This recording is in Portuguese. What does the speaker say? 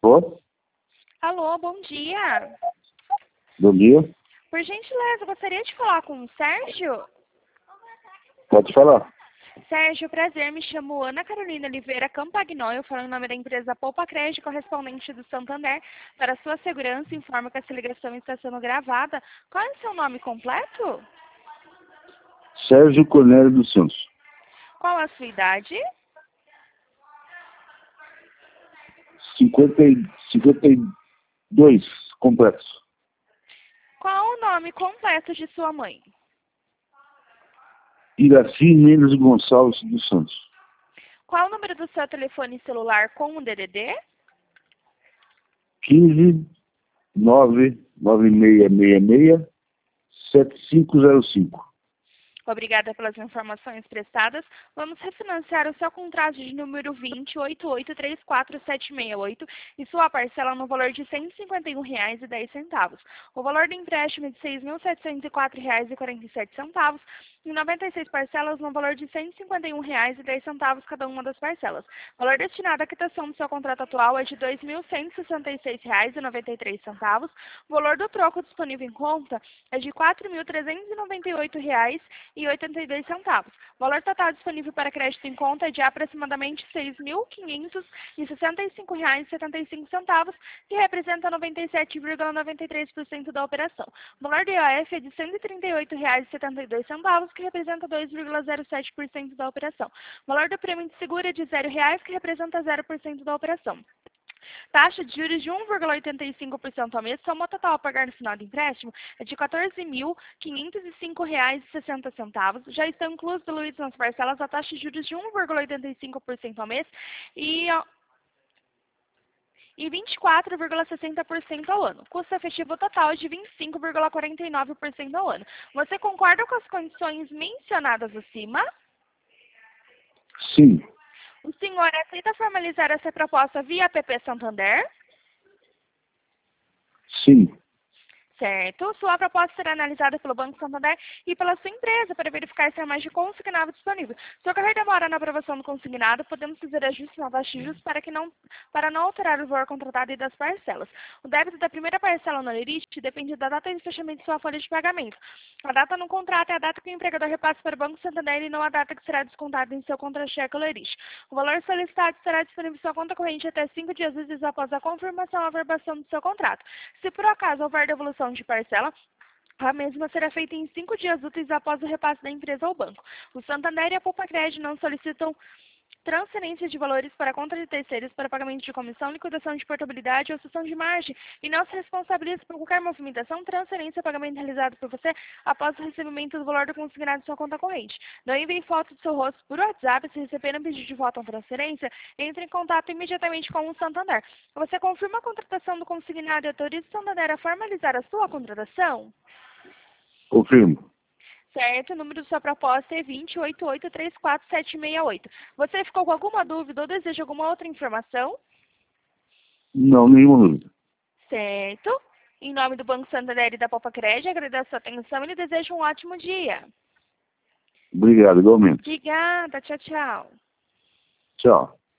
Ô, Alô, bom dia. bom dia. Por gentileza, gostaria de falar com o Sérgio. Pode falar. Sérgio, prazer, me chamo Ana Carolina Oliveira Campagnol, falando em nome da empresa Poupa Crédito, correspondente do Santander. Para sua segurança, informo que essa ligação está sendo gravada. Qual é o seu nome completo? Sérgio Cornélio dos Santos. Qual a sua idade? 52 completos. Qual o nome completo de sua mãe? Iraci Mendes Gonçalves dos Santos. Qual o número do seu telefone celular com o DDD? 15 99666 7505. Obrigada pelas informações prestadas. Vamos refinanciar o seu contrato de número 2088347768 e sua parcela no valor de R$ 151,10. O valor do empréstimo é de R$ 6.704,47 e 96 parcelas no valor de R$ 151,10 cada uma das parcelas. O valor destinado à quitação do seu contrato atual é de R$ 2.166,93. O valor do troco disponível em conta é de R$ 4.398,82. O valor total disponível para crédito em conta é de aproximadamente R$ 6.565,75, que representa 97,93% da operação. O valor do IOF é de R$ 138,72, que representa 2,07% da operação. O valor do prêmio de seguro é de R$ 0,00, que representa 0% da operação. Taxa de juros de 1,85% ao mês, soma total a pagar no final do empréstimo é de R$ 14.505,60. Já estão incluídos nas parcelas a taxa de juros de 1,85% ao mês e 24,60% ao ano. Custo efetivo total de 25,49% ao ano. Você concorda com as condições mencionadas acima? Sim. O senhor aceita formalizar essa proposta via app Santander? Sim. Certo. Sua proposta será analisada pelo Banco Santander e pela sua empresa para verificar se há mais de consignado disponível. Se ocorrer demora na aprovação do consignado, podemos fazer ajustes na taxa de juros para não alterar o valor contratado e das parcelas. O débito da primeira parcela no limite depende da data de fechamento de sua folha de pagamento. A data no contrato é a data que o empregador repassa para o Banco Santander e não a data que será descontada em seu contra-cheque ou limite. O valor solicitado estará disponível em sua conta corrente até 5 dias úteis após a confirmação ou averbação do seu contrato. Se por acaso houver devolução de parcela, a mesma será feita em 5 dias úteis após o repasse da empresa ao banco. O Santander e a Poupa Crédito não solicitam transferência de valores para conta de terceiros para pagamento de comissão, liquidação de portabilidade ou cessão de margem e não se responsabiliza por qualquer movimentação, transferência ou pagamento realizado por você após o recebimento do valor do consignado em sua conta corrente. Não envie foto do seu rosto por WhatsApp. Se receber um pedido de voto ou transferência, entre em contato imediatamente com o Santander. Você confirma a contratação do consignado e autoriza o Santander a formalizar a sua contratação? Confirmo. Certo, o número da sua proposta é 2088347768. Você ficou com alguma dúvida ou deseja alguma outra informação? Não, nenhuma dúvida. Certo. Em nome do Banco Santander e da Poupa Crédito, agradeço a sua atenção e lhe desejo um ótimo dia. Obrigado, igualmente. Obrigada, tchau, tchau. Tchau.